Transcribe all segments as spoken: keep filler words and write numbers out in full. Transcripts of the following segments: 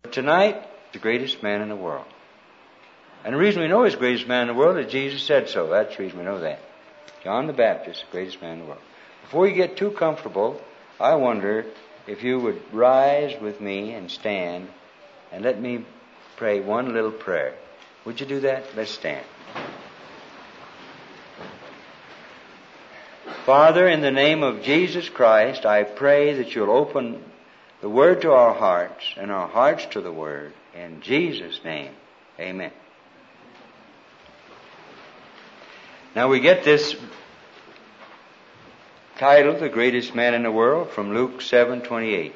tonight, the greatest man in the world. And the reason we know he's the greatest man in the world is Jesus said so. That's the reason we know that. John the Baptist, the greatest man in the world. Before you get too comfortable, I wonder if you would rise with me and stand and let me pray one little prayer. Would you do that? Let's stand. Father, in the name of Jesus Christ, I pray that you'll open the Word to our hearts and our hearts to the Word. In Jesus' name, amen. Now we get this title, The Greatest Man in the World, from Luke seven twenty-eight,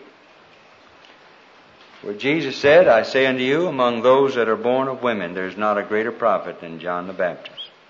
where Jesus said, I say unto you, among those that are born of women, there is not a greater prophet than John the Baptist.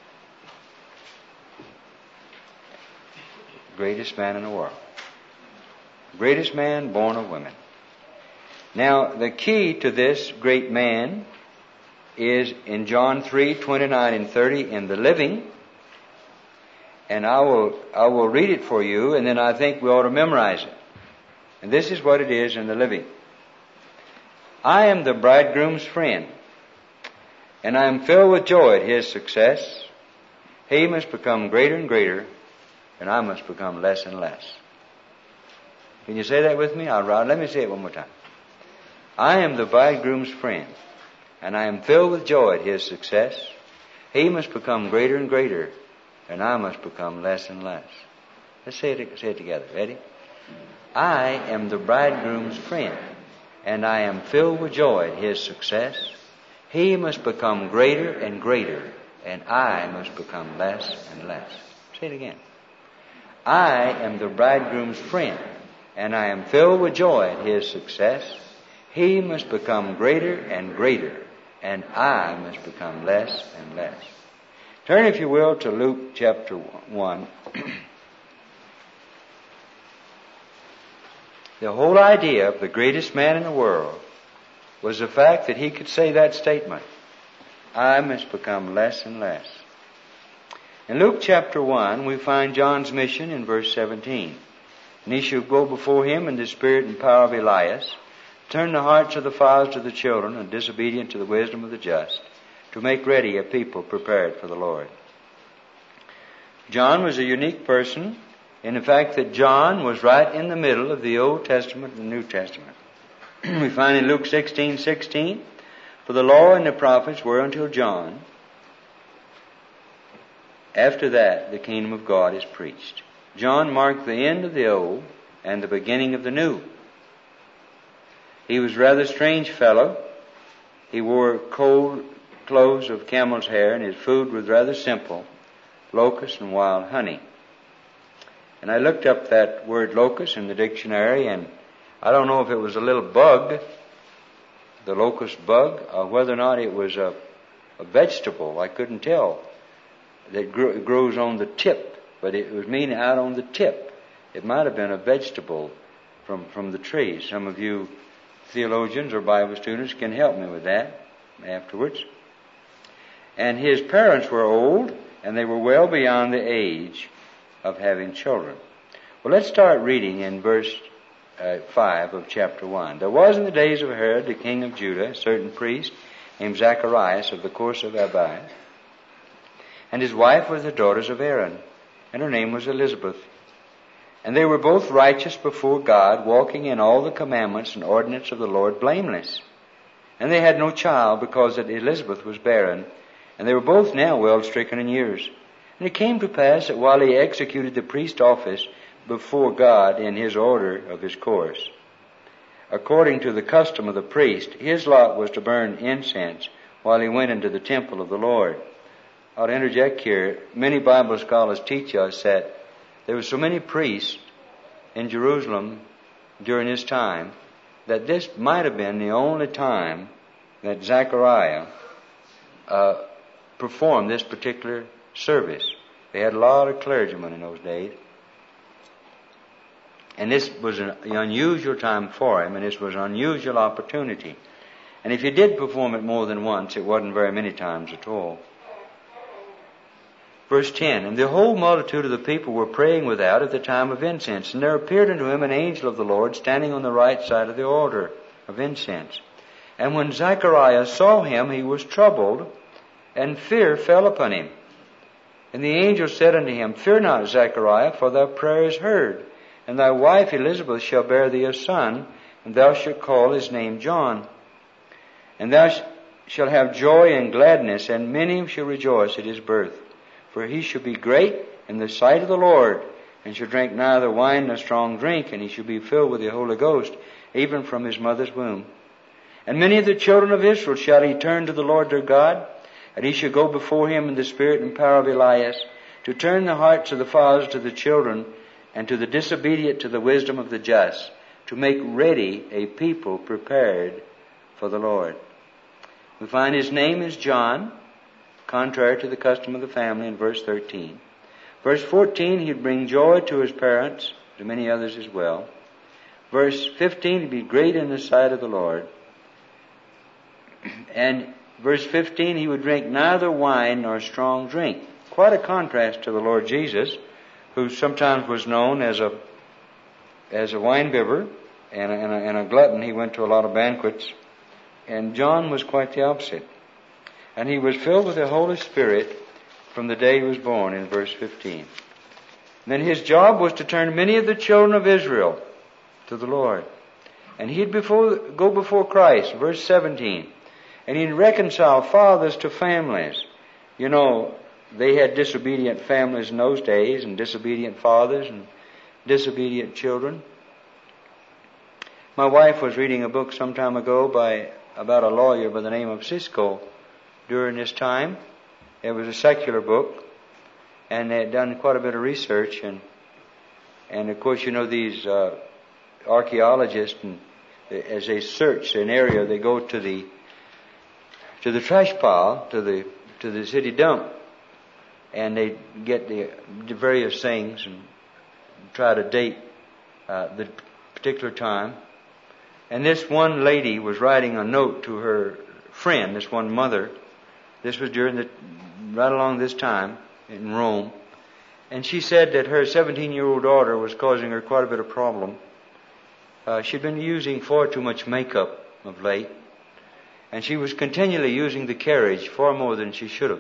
Greatest man in the world. Greatest man born of women. Now, the key to this great man is in John three twenty-nine and thirty in the Living. And I will, I will read it for you, and then I think we ought to memorize it. And this is what it is in the Living. I am the bridegroom's friend, and I am filled with joy at his success. He must become greater and greater, and I must become less and less. Can you say that with me? I'll, let me say it one more time. I am the bridegroom's friend, and I am filled with joy at his success. He must become greater and greater, and I must become less and less. Let's say it, say it together. Ready? I am the bridegroom's friend, and I am filled with joy at his success. He must become greater and greater, and I must become less and less. Say it again. I am the bridegroom's friend, and I am filled with joy at his success. He must become greater and greater, and I must become less and less. Turn, if you will, to Luke chapter one. The whole idea of the greatest man in the world was the fact that he could say that statement, I must become less and less. In Luke chapter one, we find John's mission in verse seventeen. And he shall go before him in the spirit and power of Elias, turn the hearts of the fathers to the children, and disobedient to the wisdom of the just, to make ready a people prepared for the Lord. John was a unique person in the fact that John was right in the middle of the Old Testament and the New Testament. We find in Luke sixteen sixteen, for the law and the prophets were until John. After that, the kingdom of God is preached. John marked the end of the old and the beginning of the new. He was a rather strange fellow. He wore cold clothes of camel's hair, and his food was rather simple, locusts and wild honey. And I looked up that word locust in the dictionary, and I don't know if it was a little bug, the locust bug, or whether or not it was a, a vegetable. I couldn't tell. That grew, grows on the tip, but it was meaning out on the tip. It might have been a vegetable from, from the tree. Some of you theologians or Bible students can help me with that afterwards. And his parents were old, and they were well beyond the age of having children. Well, let's start reading in verse uh, five of chapter one. There was in the days of Herod, the king of Judah, a certain priest named Zacharias of the course of Abi, and his wife was the daughters of Aaron, and her name was Elizabeth. And they were both righteous before God, walking in all the commandments and ordinances of the Lord blameless. And they had no child, because that Elizabeth was barren, and they were both now well stricken in years. And it came to pass that while he executed the priest's office before God in his order of his course, according to the custom of the priest, his lot was to burn incense while he went into the temple of the Lord. I'll interject here. Many Bible scholars teach us that there were so many priests in Jerusalem during his time that this might have been the only time that Zechariah uh, performed this particular service. They had a lot of clergymen in those days. And this was an unusual time for him, and this was an unusual opportunity. And if he did perform it more than once, it wasn't very many times at all. Verse ten, and the whole multitude of the people were praying without at the time of incense. And there appeared unto him an angel of the Lord standing on the right side of the altar of incense. And when Zechariah saw him, he was troubled, and fear fell upon him. And the angel said unto him, Fear not, Zechariah, for thy prayer is heard, and thy wife Elizabeth shall bear thee a son, and thou shalt call his name John. And thou shalt have joy and gladness, and many shall rejoice at his birth. For he shall be great in the sight of the Lord, and shall drink neither wine nor strong drink, and he shall be filled with the Holy Ghost, even from his mother's womb. And many of the children of Israel shall he turn to the Lord their God, and he shall go before him in the spirit and power of Elias, to turn the hearts of the fathers to the children, and to the disobedient to the wisdom of the just, to make ready a people prepared for the Lord. We find his name is John, contrary to the custom of the family in verse thirteen. Verse fourteen, he'd bring joy to his parents, to many others as well. Verse fifteen, he'd be great in the sight of the Lord. And verse fifteen, he would drink neither wine nor strong drink. Quite a contrast to the Lord Jesus, who sometimes was known as a as a wine-bibber and a, and, a, and a glutton. He went to a lot of banquets. And John was quite the opposite. And he was filled with the Holy Spirit from the day he was born, in verse fifteen. And then his job was to turn many of the children of Israel to the Lord. And he'd before, go before Christ, verse seventeen. And he'd reconcile fathers to families. You know, they had disobedient families in those days, and disobedient fathers and disobedient children. My wife was reading a book some time ago by about a lawyer by the name of Cisco during this time. It was a secular book, and they had done quite a bit of research, and and of course, you know, these uh, archaeologists, and as they search an area, they go to the to the trash pile, to the to the city dump, and they get the, the various things and try to date uh, the particular time. And this one lady was writing a note to her friend, this one mother. This was during the, right along this time in Rome. And she said that her seventeen-year-old daughter was causing her quite a bit of problem. Uh, she'd been using far too much makeup of late. And she was continually using the carriage far more than she should have.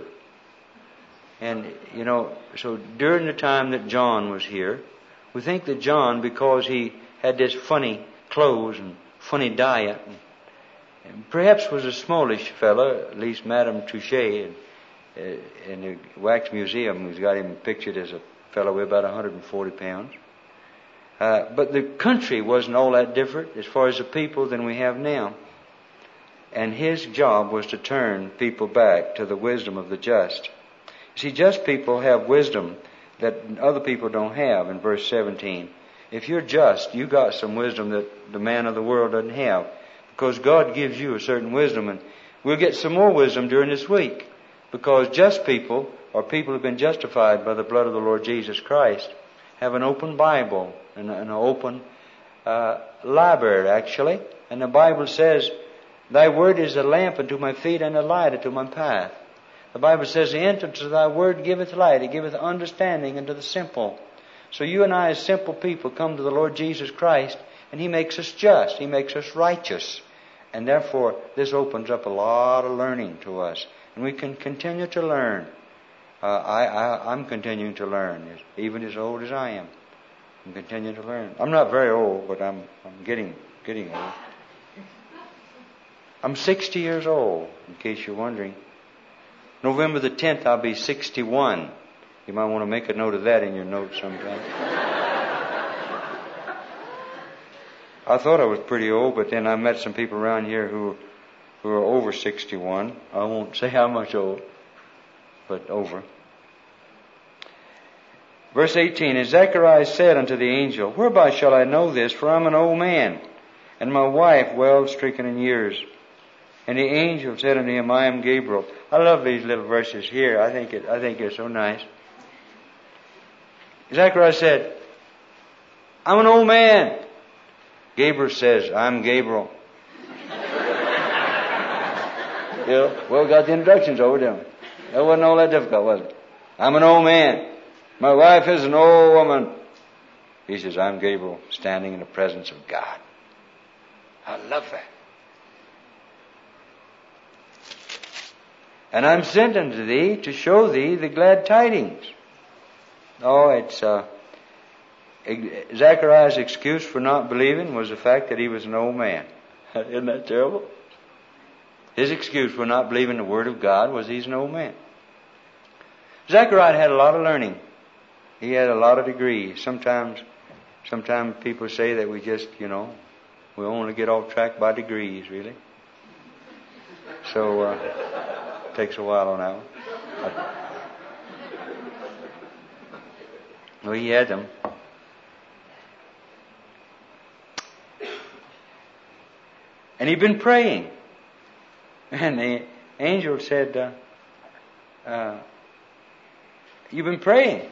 And, you know, so during the time that John was here, we think that John, because he had this funny clothes and funny diet, and, and perhaps was a smallish fellow, at least Madame Touchet in, uh, in the Wax Museum has got him pictured as a fellow with about one hundred forty pounds. Uh, but the country wasn't all that different as far as the people than we have now. And his job was to turn people back to the wisdom of the just. See, just people have wisdom that other people don't have in verse seventeen. If you're just, you got some wisdom that the man of the world doesn't have. Because God gives you a certain wisdom. And we'll get some more wisdom during this week. Because just people, or people who have been justified by the blood of the Lord Jesus Christ, have an open Bible and an open uh, library, actually. And the Bible says, Thy word is a lamp unto my feet and a light unto my path. The Bible says, The entrance of thy word giveth light, it giveth understanding unto the simple. So you and I as simple people come to the Lord Jesus Christ, and He makes us just. He makes us righteous. And therefore, this opens up a lot of learning to us. And we can continue to learn. Uh, I, I, I'm continuing to learn, even as old as I am. I'm continuing to learn. I'm not very old, but I'm, I'm getting, getting old. I'm sixty years old, in case you're wondering. November the tenth, I'll be sixty-one. You might want to make a note of that in your notes sometime. I thought I was pretty old, but then I met some people around here who who are over sixty-one. I won't say how much old, but over. Verse eighteen, And Zechariah said unto the angel, Whereby shall I know this? For I'm an old man, and my wife well stricken in years. And the angel said unto him, I am Gabriel. I love these little verses here. I think it, I think they're so nice. Zechariah said, I'm an old man. Gabriel says, I'm Gabriel. You know, well, we got the introductions over them. That wasn't all that difficult, was it? I'm an old man. My wife is an old woman. He says, I'm Gabriel, standing in the presence of God. I love that. And I'm sent unto thee to show thee the glad tidings. Oh, it's, uh, Zechariah's excuse for not believing was the fact that he was an old man. Isn't that terrible? His excuse for not believing the Word of God was he's an old man. Zechariah had a lot of learning. He had a lot of degrees. Sometimes, sometimes people say that we just, you know, we only get off track by degrees, really. So, uh, it takes a while on that one. Well, he had them. And he'd been praying. And the angel said, uh, uh, you've been praying.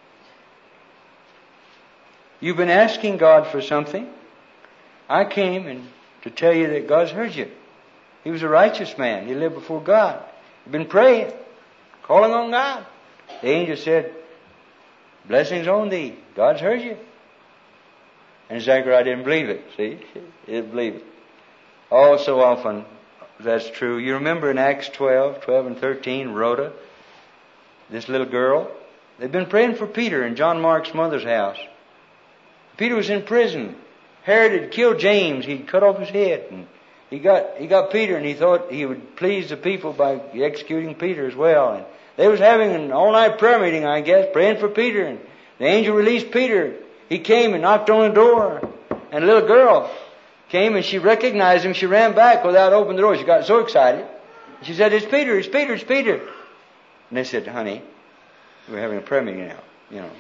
You've been asking God for something. I came and to tell you that God's heard you. He was a righteous man. He lived before God. You've been praying, calling on God. The angel said, blessings on thee. God's heard you. And Zechariah didn't believe it. See? He didn't believe it. Oh, so often that's true. You remember in Acts twelve, twelve and thirteen, Rhoda, this little girl, they've been praying for Peter in John Mark's mother's house. Peter was in prison. Herod had killed James. He'd cut off his head. And he got, he got Peter, and he thought he would please the people by executing Peter as well. And they was having an all-night prayer meeting, I guess, praying for Peter. And the angel released Peter. He came and knocked on the door. And a little girl came and she recognized him. She ran back without opening the door. She got so excited. She said, it's Peter, it's Peter, it's Peter. And they said, honey, we're having a prayer meeting now, you know.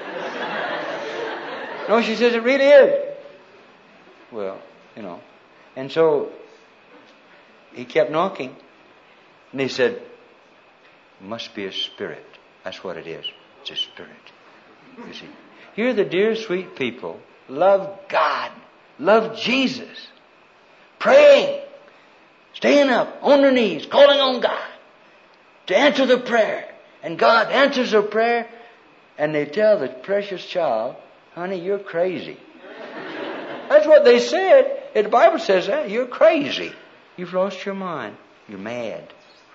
No, she says, it really is. Well, you know. And so he kept knocking. And he said, it must be a spirit. That's what it is. It's a spirit. You see. Here the dear sweet people love God. Love Jesus. Praying. Staying up on their knees. Calling on God. To answer the prayer. And God answers their prayer. And they tell the precious child, honey, you're crazy. That's what they said. And the Bible says that. You're crazy. You've lost your mind. You're mad.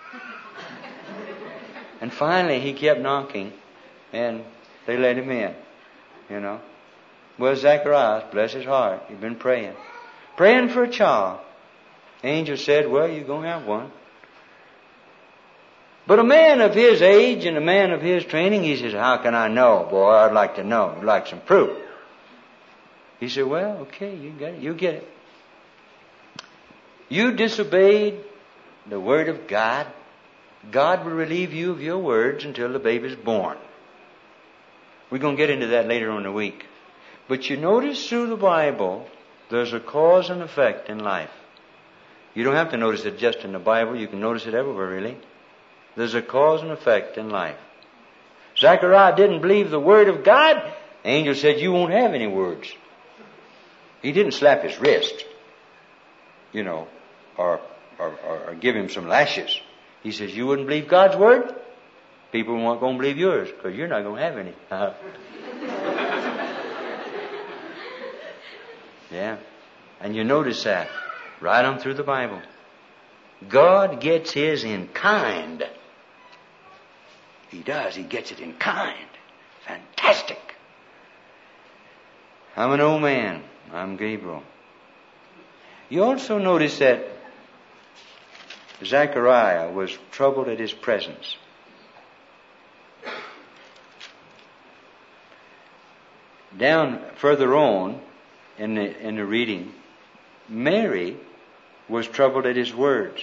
And finally he kept knocking. And they let him in. You know. Well, Zacharias, bless his heart, he'd been praying. Praying for a child. The angel said, well, you're going to have one. But a man of his age and a man of his training, he says, how can I know? Boy, I'd like to know. I'd like some proof. He said, well, okay, you get it. You get it. You disobeyed the word of God. God will relieve you of your words until the baby's born. We're going to get into that later on in the week. But you notice through the Bible, there's a cause and effect in life. You don't have to notice it just in the Bible. You can notice it everywhere, really. There's a cause and effect in life. Zechariah didn't believe the word of God. The angel said, you won't have any words. He didn't slap his wrist, you know, or, or, or give him some lashes. He says, you wouldn't believe God's word? People weren't going to believe yours because you're not going to have any. Uh-huh. Yeah. And you notice that right on through the Bible. God gets his in kind. He does. He gets it in kind. Fantastic. I'm an old man. I'm Gabriel. You also notice that Zechariah was troubled at his presence. Down further on in the, in the reading, Mary was troubled at his words.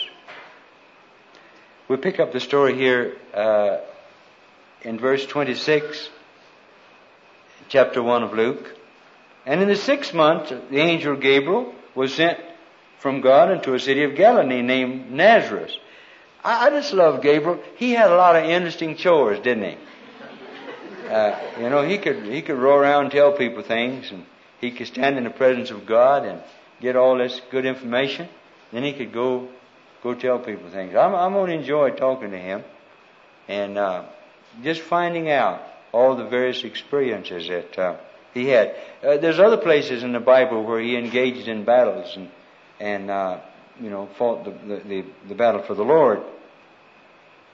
We pick up the story here uh, in verse twenty-six, chapter one of Luke. And in the sixth month, the angel Gabriel was sent from God into a city of Galilee named Nazareth. I, I just love Gabriel. He had a lot of interesting chores, didn't he? Uh, you know, he could he could roll around and tell people things, and he could stand in the presence of God and get all this good information. Then he could go go tell people things. I'm, I'm going to enjoy talking to him and uh, just finding out all the various experiences that uh, he had. Uh, there's other places in the Bible where he engaged in battles and and uh, you know fought the, the the the battle for the Lord.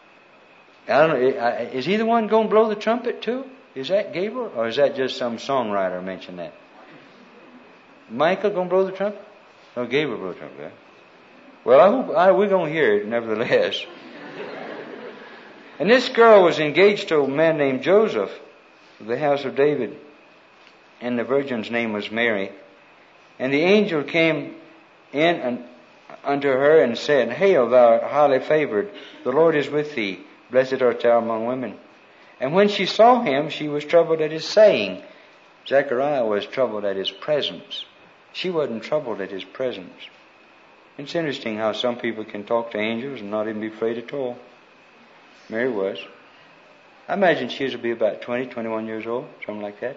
I don't know, is he the one going to blow the trumpet too? Is that Gabriel? Or is that just some songwriter mentioned that? Michael going to blow the trumpet? No, Gabriel blow the trumpet. Right? Well, I hope I, we're going to hear it nevertheless. And this girl was engaged to a man named Joseph of the house of David. And the virgin's name was Mary. And the angel came in and unto her and said, Hail, thou art highly favored. The Lord is with thee. Blessed art thou among women. And when she saw him, she was troubled at his saying. Zechariah was troubled at his presence. She wasn't troubled at his presence. It's interesting how some people can talk to angels and not even be afraid at all. Mary was. I imagine she would be about twenty, twenty-one years old, something like that.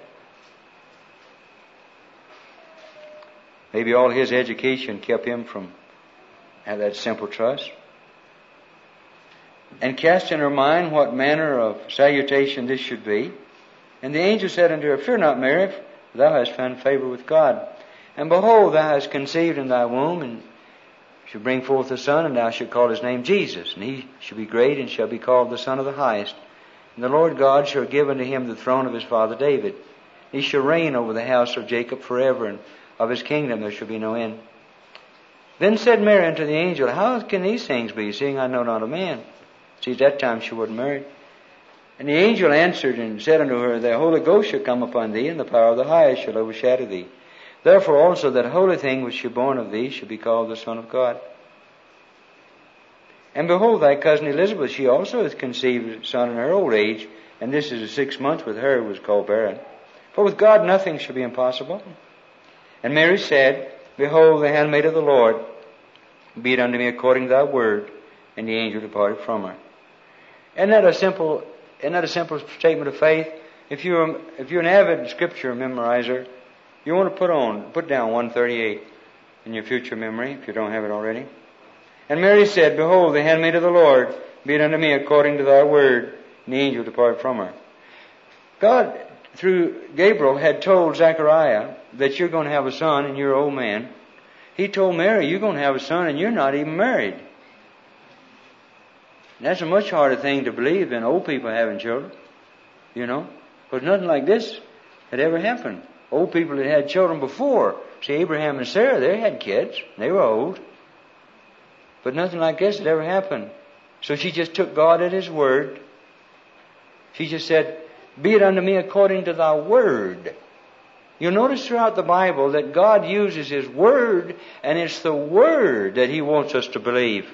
Maybe all his education kept him from having that simple trust. And cast in her mind what manner of salutation this should be. And the angel said unto her, Fear not, Mary, for thou hast found favor with God. And behold, thou hast conceived in thy womb, and shall bring forth a son, and thou shalt call his name Jesus. And he shall be great, and shall be called the Son of the Highest. And the Lord God shall give unto him the throne of his father David. He shall reign over the house of Jacob forever, and of his kingdom there shall be no end. Then said Mary unto the angel, How can these things be, seeing I know not a man? See, at that time she wasn't married. And the angel answered and said unto her, The Holy Ghost shall come upon thee, and the power of the Highest shall overshadow thee. Therefore also that holy thing which shall be born of thee shall be called the Son of God. And behold, thy cousin Elizabeth, she also hath conceived a son in her old age, and this is the sixth month with her who was called barren. For with God nothing shall be impossible. And Mary said, Behold, the handmaid of the Lord, be it unto me according to thy word. And the angel departed from her. Isn't that a simple, isn't that a simple statement of faith? If you're, if you're an avid scripture memorizer, you want to put on, put down one thirty-eight in your future memory, if you don't have it already. And Mary said, Behold, the handmaid of the Lord, be it unto me according to thy word. And the angel departed from her. God, through Gabriel, had told Zechariah that you're going to have a son and you're an old man. He told Mary, you're going to have a son and you're not even married. And that's a much harder thing to believe than old people having children, you know, because nothing like this had ever happened. Old people had had children before. See, Abraham and Sarah, they had kids. They were old. But nothing like this had ever happened. So she just took God at His word. She just said, Be it unto me according to thy word. You'll notice throughout the Bible that God uses His word, and it's the word that He wants us to believe.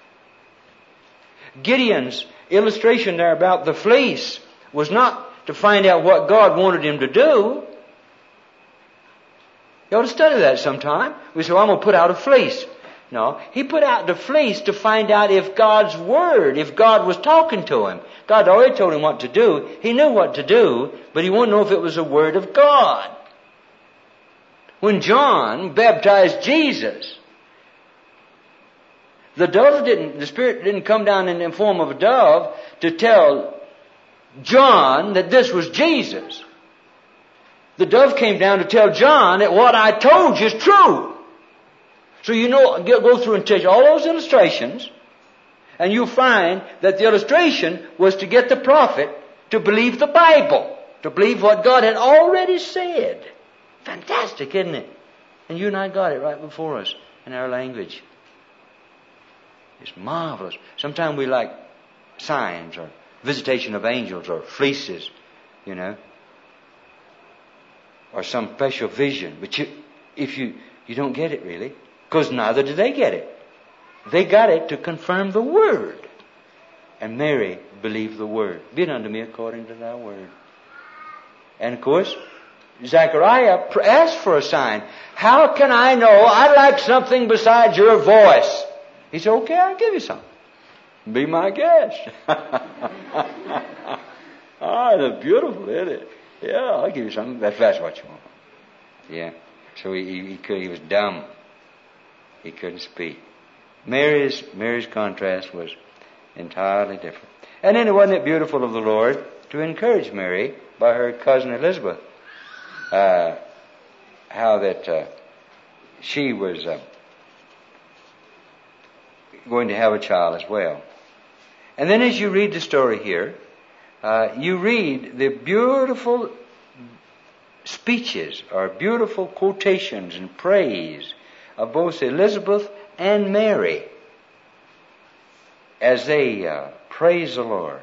Gideon's illustration there about the fleece was not to find out what God wanted him to do. You ought to study that sometime. We say, well, I'm going to put out a fleece. No, he put out the fleece to find out if God's word, if God was talking to him. God already told him what to do. He knew what to do, but he wanted to know if it was a word of God. When John baptized Jesus, the dove didn't, the Spirit didn't come down in the form of a dove to tell John that this was Jesus. The dove came down to tell John that what I told you is true. So you know, go through and take all those illustrations, and you'll find that the illustration was to get the prophet to believe the Bible, to believe what God had already said. Fantastic, isn't it? And you and I got it right before us in our language. It's marvelous. Sometimes we like signs or visitation of angels or fleeces, you know, or some special vision. But you, if you, you don't get it really, because neither did they get it. They got it to confirm the word. And Mary believed the word. Be it unto me according to thy word. And of course, Zechariah asked for a sign. How can I know? I'd like something besides your voice. He said, okay, I'll give you something. Be my guest. Ah, that's beautiful, isn't it? Yeah, I'll give you something. That's, that's what you want. Yeah. So he, he, he, could, he was dumb. He couldn't speak. Mary's, Mary's contrast was entirely different. And then wasn't it beautiful of the Lord to encourage Mary by her cousin Elizabeth? Uh, how that uh, she was uh, going to have a child as well. And then as you read the story here, uh, you read the beautiful speeches or beautiful quotations and praise of both Elizabeth and Mary as they uh, praise the Lord.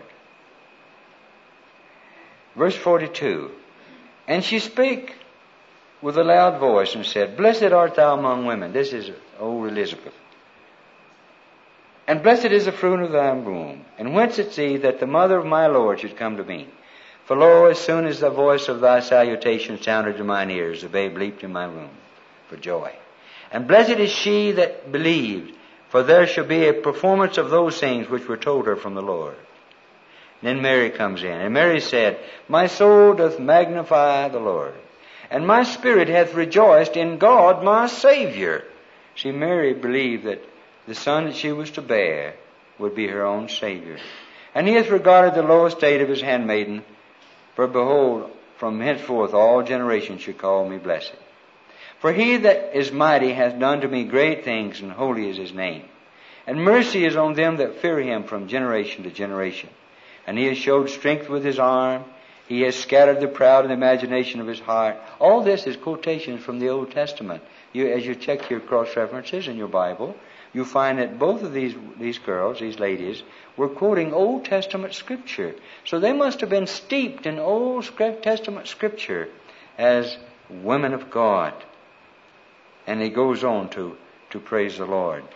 Verse forty-two, and she spake with a loud voice and said, Blessed art thou among women. This is old Elizabeth. And blessed is the fruit of thy womb. And whence it thee that the mother of my Lord should come to me? For lo, as soon as the voice of thy salutation sounded in mine ears, the babe leaped in my womb for joy. And blessed is she that believed, for there shall be a performance of those things which were told her from the Lord. And then Mary comes in, and Mary said, My soul doth magnify the Lord, and my spirit hath rejoiced in God my Savior. See, Mary believed that the son that she was to bear would be her own Savior. And he hath regarded the low estate of his handmaiden, for behold, from henceforth all generations shall call me blessed. For he that is mighty hath done to me great things, and holy is his name. And mercy is on them that fear him from generation to generation. And he has showed strength with his arm. He has scattered the proud in the imagination of his heart. All this is quotations from the Old Testament. You, as you check your cross-references in your Bible, you find that both of these, these girls, these ladies, were quoting Old Testament Scripture. So they must have been steeped in Old Testament Scripture as women of God. And he goes on to, to praise the Lord.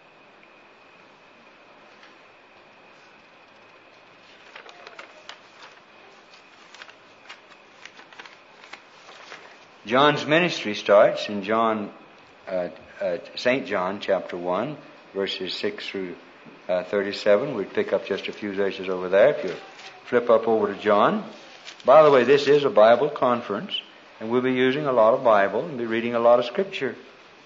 John's ministry starts in John, uh, uh, Saint John chapter one, verses six through uh, thirty-seven. We'd pick up just a few verses over there if you flip up over to John. By the way, this is a Bible conference, and we'll be using a lot of Bible and be reading a lot of Scripture.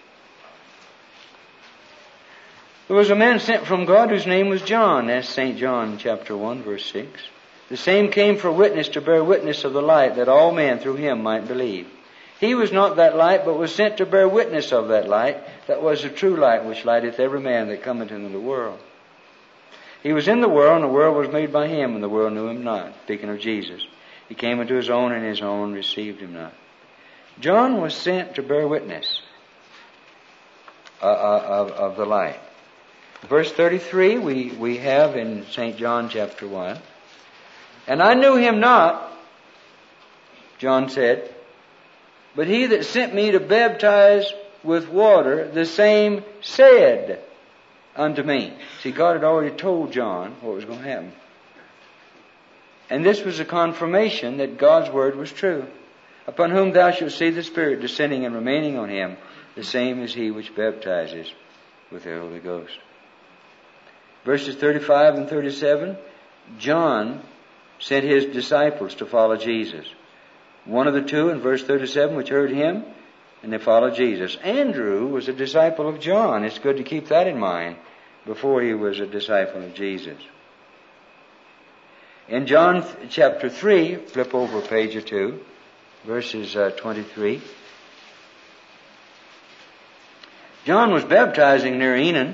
There was a man sent from God whose name was John. That's Saint John chapter one, verse six. The same came for witness, to bear witness of the light, that all men through him might believe. He was not that light, but was sent to bear witness of that light, that was the true light, which lighteth every man that cometh into the world. He was in the world, and the world was made by him, and the world knew him not. Speaking of Jesus. He came into his own, and his own received him not. John was sent to bear witness uh, uh, of, of the light. Verse thirty-three, we, we have in Saint John chapter one. And I knew him not, John said, but he that sent me to baptize with water, the same said unto me. See, God had already told John what was going to happen. And this was a confirmation that God's word was true. Upon whom thou shalt see the Spirit descending and remaining on him, the same is he which baptizes with the Holy Ghost. Verses thirty-five and thirty-seven, John sent his disciples to follow Jesus. One of the two in verse thirty-seven which heard him, and they followed Jesus. Andrew was a disciple of John. It's good to keep that in mind before he was a disciple of Jesus. In John chapter three, flip over a page or two, verses uh, twenty-three. John was baptizing near Enon.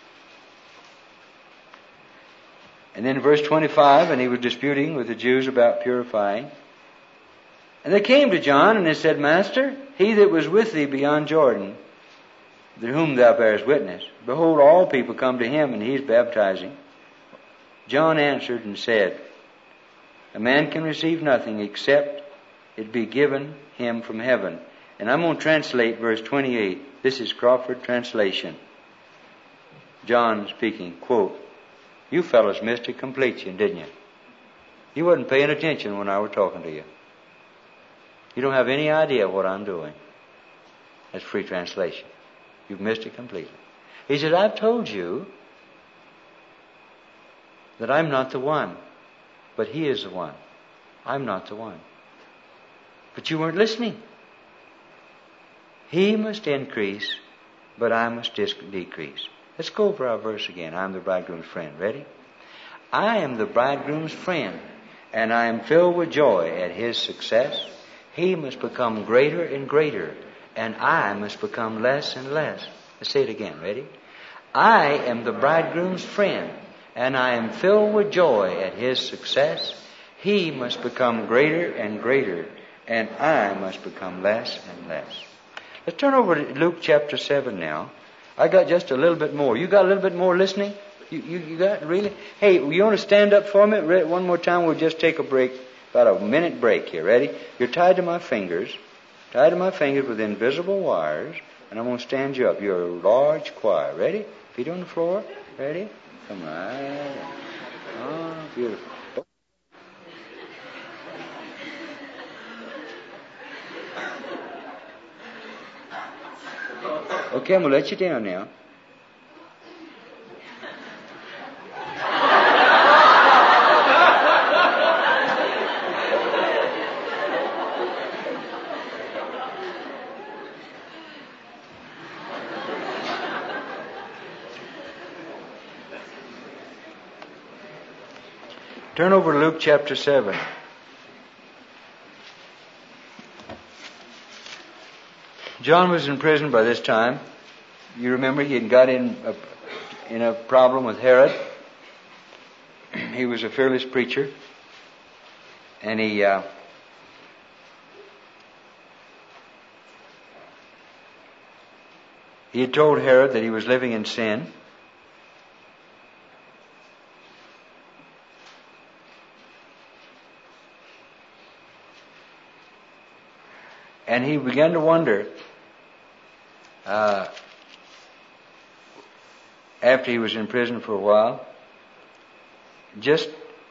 And then verse twenty-five, and he was disputing with the Jews about purifying. And they came to John, and they said, Master, he that was with thee beyond Jordan, to whom thou bearest witness, behold, all people come to him, and he is baptizing. John answered and said, A man can receive nothing except it be given him from heaven. And I'm going to translate verse twenty-eight. This is Crawford translation. John speaking, quote, You fellas missed it completely, didn't you? You wasn't paying attention when I was talking to you. You don't have any idea what I'm doing. That's free translation. You've missed it completely. He said, I've told you that I'm not the one, but he is the one. I'm not the one. But you weren't listening. He must increase, but I must decrease. Let's go over our verse again. I'm the bridegroom's friend. Ready? I am the bridegroom's friend, and I am filled with joy at his success. He must become greater and greater, and I must become less and less. Let's say it again. Ready? I am the bridegroom's friend, and I am filled with joy at his success. He must become greater and greater, and I must become less and less. Let's turn over to Luke chapter seven now. I got just a little bit more. You got a little bit more listening? You, you, you got, really? Hey, you want to stand up for me? One more time, we'll just take a break. About a minute break here. Ready? You're tied to my fingers. Tied to my fingers with invisible wires. And I'm going to stand you up. You're a large choir. Ready? Feet on the floor. Ready? Come right. Oh, beautiful. Okay, I'm going to let you down now. Turn over to Luke chapter seven. John was in prison by this time. You remember he had got in a, in a problem with Herod. He was a fearless preacher. And he uh, he had told Herod that he was living in sin. And he began to wonder, uh, after he was in prison for a while, just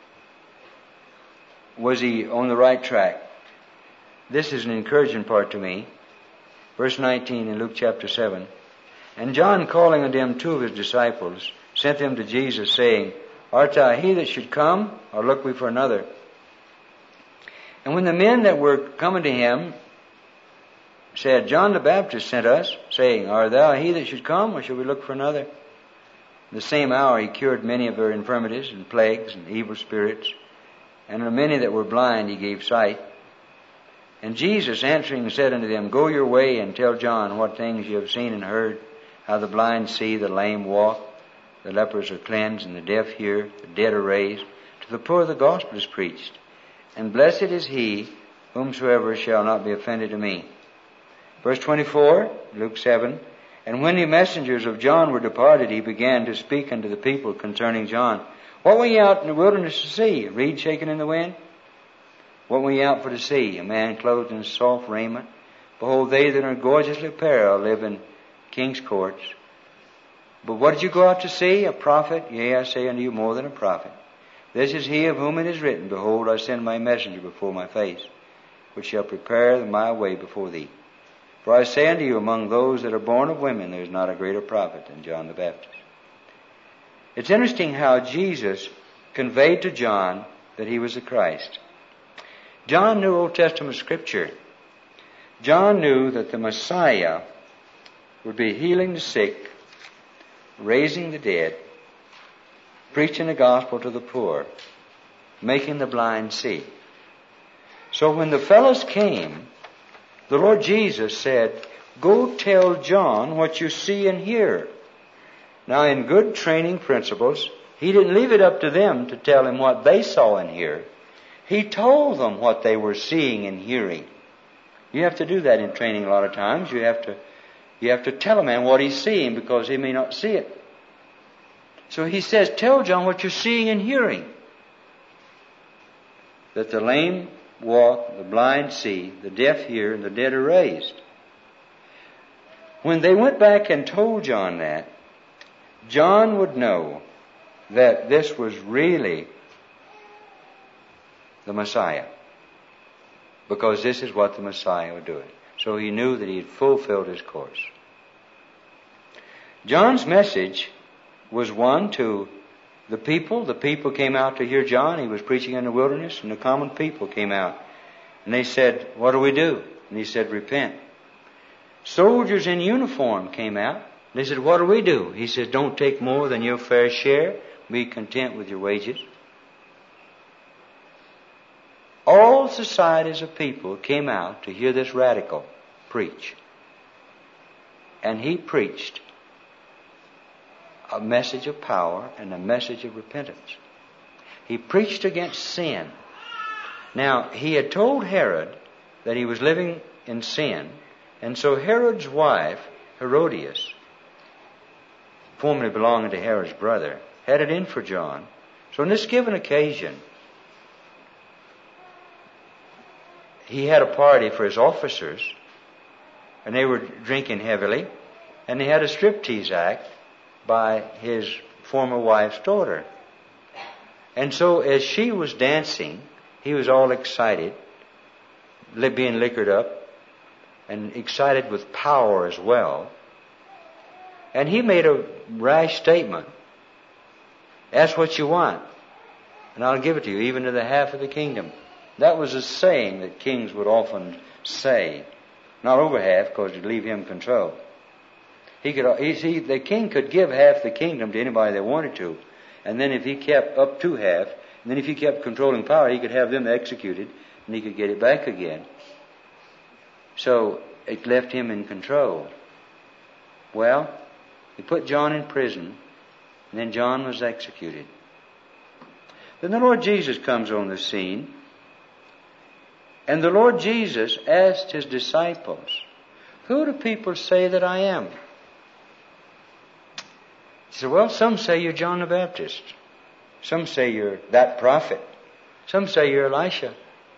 was he on the right track? This is an encouraging part to me. Verse nineteen in Luke chapter seven. And John, calling unto him two of his disciples, sent them to Jesus, saying, Art thou he that should come, or look we for another? And when the men that were coming to him said, John the Baptist sent us, saying, Art thou he that should come, or shall we look for another? In the same hour he cured many of their infirmities and plagues and evil spirits, and to many that were blind he gave sight. And Jesus answering said unto them, Go your way and tell John what things you have seen and heard, how the blind see, the lame walk, the lepers are cleansed, and the deaf hear, the dead are raised. To the poor the gospel is preached. And blessed is he whomsoever shall not be offended of me. Verse twenty-four, Luke seven, And when the messengers of John were departed, he began to speak unto the people concerning John. What were ye out in the wilderness to see? A reed shaken in the wind? What were ye out for to see? A man clothed in soft raiment? Behold, they that are gorgeously apparelled live in king's courts. But what did you go out to see? A prophet? Yea, I say unto you, more than a prophet. This is he of whom it is written, Behold, I send my messenger before my face, which shall prepare my way before thee. For I say unto you, among those that are born of women, there is not a greater prophet than John the Baptist. It's interesting how Jesus conveyed to John that he was the Christ. John knew Old Testament Scripture. John knew that the Messiah would be healing the sick, raising the dead, preaching the gospel to the poor, making the blind see. So when the fellows came, the Lord Jesus said, Go tell John what you see and hear. Now, in good training principles, he didn't leave it up to them to tell him what they saw and hear. He told them what they were seeing and hearing. You have to do that in training a lot of times. You have to, you have to tell a man what he's seeing because he may not see it. So he says, tell John what you're seeing and hearing. That the lame walk, the blind see, the deaf hear, and the dead are raised. When they went back and told John that, John would know that this was really the Messiah. Because this is what the Messiah would do. So he knew that he had fulfilled his course. John's message was one to the people. The people came out to hear John. He was preaching in the wilderness, and the common people came out. And they said, what do we do? And he said, repent. Soldiers in uniform came out. They said, what do we do? He said, don't take more than your fair share. Be content with your wages. All societies of people came out to hear this radical preach. And he preached a message of power and a message of repentance. He preached against sin. Now, he had told Herod that he was living in sin, and so Herod's wife, Herodias, formerly belonging to Herod's brother, had it in for John. So on this given occasion, he had a party for his officers, and they were drinking heavily, and they had a striptease act by his former wife's daughter. And so as she was dancing, he was all excited, being liquored up, and excited with power as well. And he made a rash statement. Ask what you want, and I'll give it to you, even to the half of the kingdom. That was a saying that kings would often say. Not over half, because it'd leave him control. He could, you see, the king could give half the kingdom to anybody they wanted to. And then if he kept up to half, and then if he kept controlling power, he could have them executed, and he could get it back again. So it left him in control. Well, he put John in prison, and then John was executed. Then the Lord Jesus comes on the scene, and the Lord Jesus asked his disciples, "Who do people say that I am?" He said, "Well, some say you're John the Baptist. Some say you're that prophet. Some say you're Elisha."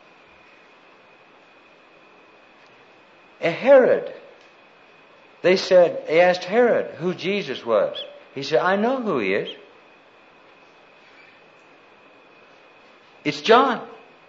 And Herod, they said, they asked Herod who Jesus was. He said, "I know who he is. It's John.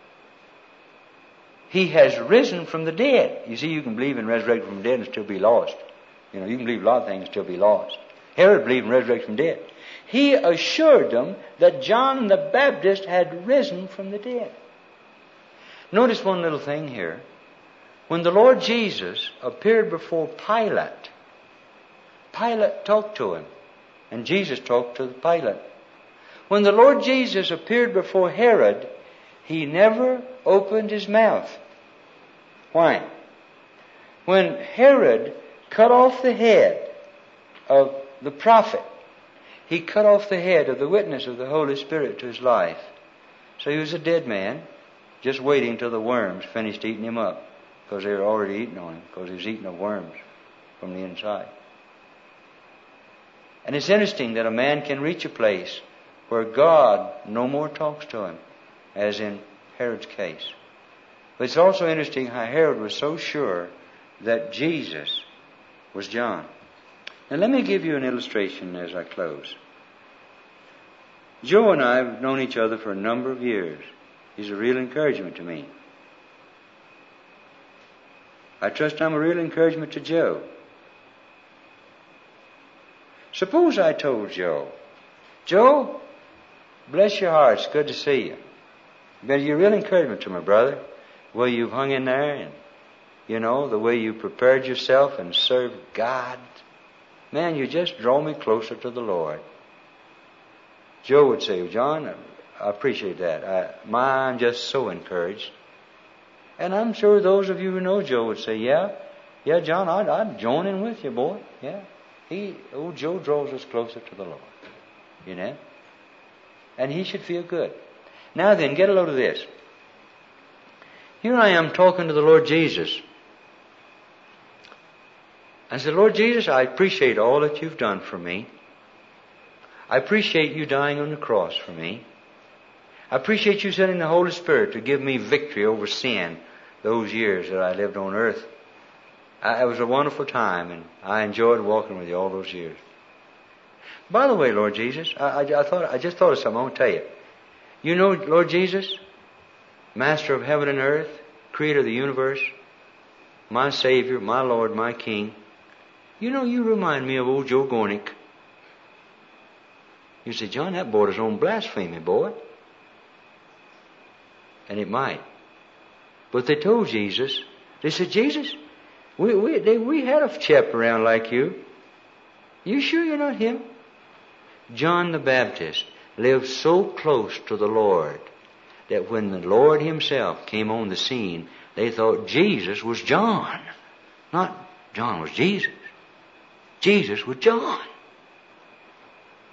He has risen from the dead." You see, you can believe in resurrection from the dead and still be lost. You know, you can believe a lot of things and still be lost. Herod believed in resurrection from the dead. He assured them that John the Baptist had risen from the dead. Notice one little thing here. When the Lord Jesus appeared before Pilate, Pilate talked to him, and Jesus talked to Pilate. When the Lord Jesus appeared before Herod, he never opened his mouth. Why? When Herod cut off the head of the prophet, he cut off the head of the witness of the Holy Spirit to his life. So he was a dead man, just waiting till the worms finished eating him up, because they were already eating on him, because he was eating of worms from the inside. And it's interesting that a man can reach a place where God no more talks to him, as in Herod's case. But it's also interesting how Herod was so sure that Jesus was John. Now let me give you an illustration as I close. Joe and I have known each other for a number of years. He's a real encouragement to me. I trust I'm a real encouragement to Joe. Suppose I told Joe, "Joe, bless your heart, it's good to see you. But you're a real encouragement to my brother. The way you've hung in there, and, you know, the way you prepared yourself and served God. Man, you just draw me closer to the Lord." Joe would say, "John, I appreciate that. I, my, I'm just so encouraged." And I'm sure those of you who know Joe would say, yeah, yeah, John, I'd, I'd join in with you, boy. Yeah. He, old Joe draws us closer to the Lord. You know? And he should feel good. Now then, get a load of this. Here I am talking to the Lord Jesus. I said, "Lord Jesus, I appreciate all that you've done for me. I appreciate you dying on the cross for me. I appreciate you sending the Holy Spirit to give me victory over sin those years that I lived on earth. I, it was a wonderful time, and I enjoyed walking with you all those years. By the way, Lord Jesus, I, I, I thought I just thought of something I want to tell you. You know, Lord Jesus, Master of heaven and earth, Creator of the universe, my Savior, my Lord, my King. You know, you remind me of old Joe Gornick. You say, John, that borders on blasphemy, boy. And it might. But they told Jesus, they said, Jesus, we we they, we had a chap around like you. You sure you're not him? John the Baptist lived so close to the Lord that when the Lord himself came on the scene, they thought Jesus was John. Not John was Jesus. Jesus was John.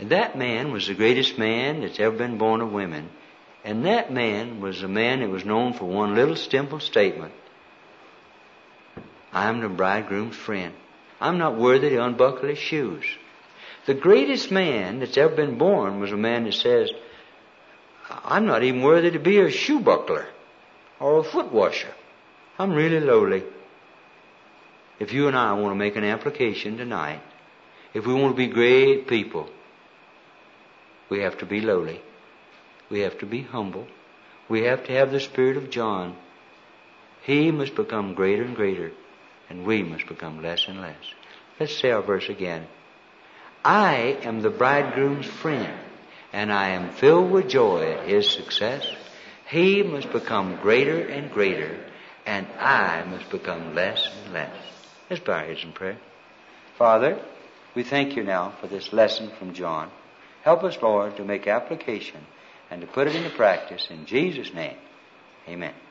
And that man was the greatest man that's ever been born of women. And that man was a man that was known for one little simple statement. I'm the bridegroom's friend. I'm not worthy to unbuckle his shoes. The greatest man that's ever been born was a man that says, I'm not even worthy to be a shoe buckler or a foot washer. I'm really lowly. If you and I want to make an application tonight, if we want to be great people, we have to be lowly. We have to be humble. We have to have the spirit of John. He must become greater and greater, and we must become less and less. Let's say our verse again. I am the bridegroom's friend, and I am filled with joy at his success. He must become greater and greater, and I must become less and less. Let's bow our heads in prayer. Father, we thank you now for this lesson from John. Help us, Lord, to make application and to put it into practice in Jesus' name. Amen.